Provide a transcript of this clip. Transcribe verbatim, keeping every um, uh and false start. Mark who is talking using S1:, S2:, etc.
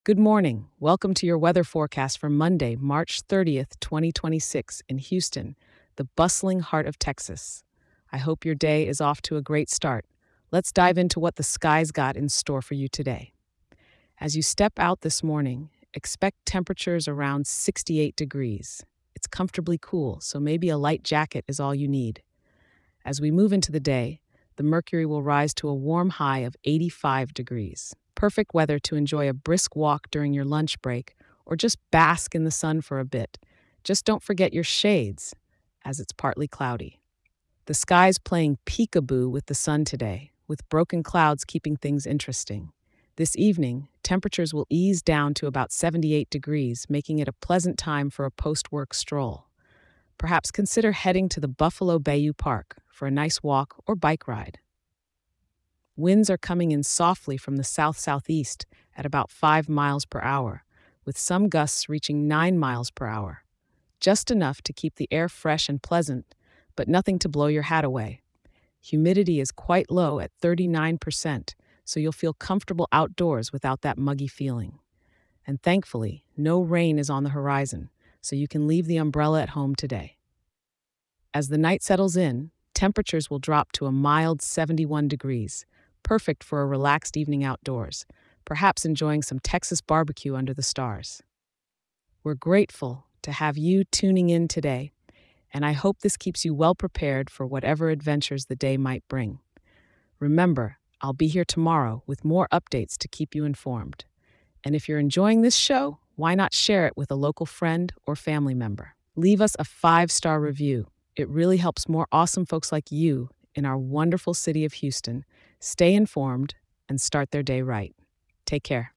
S1: Good morning. Welcome to your weather forecast for Monday, March thirtieth, twenty twenty-six, in Houston, the bustling heart of Texas. I hope your day is off to a great start. Let's dive into what the skies got in store for you today. As you step out this morning, expect temperatures around sixty-eight degrees. It's comfortably cool, so maybe a light jacket is all you need. As we move into the day, the mercury will rise to a warm high of eighty-five degrees. Perfect weather to enjoy a brisk walk during your lunch break or just bask in the sun for a bit. Just don't forget your shades, as it's partly cloudy. The sky's playing peekaboo with the sun today, with broken clouds keeping things interesting. This evening, temperatures will ease down to about seventy-eight degrees, making it a pleasant time for a post-work stroll. Perhaps consider heading to the Buffalo Bayou Park for a nice walk or bike ride. Winds are coming in softly from the south-southeast at about five miles per hour, with some gusts reaching nine miles per hour. Just enough to keep the air fresh and pleasant, but nothing to blow your hat away. Humidity is quite low at thirty-nine percent, so you'll feel comfortable outdoors without that muggy feeling. And thankfully, no rain is on the horizon, so you can leave the umbrella at home today. As the night settles in, temperatures will drop to a mild seventy-one degrees, perfect for a relaxed evening outdoors, perhaps enjoying some Texas barbecue under the stars. We're grateful to have you tuning in today, and I hope this keeps you well prepared for whatever adventures the day might bring. Remember, I'll be here tomorrow with more updates to keep you informed. And if you're enjoying this show, why not share it with a local friend or family member? Leave us a five-star review. It really helps more awesome folks like you in our wonderful city of Houston stay informed and start their day right. Take care.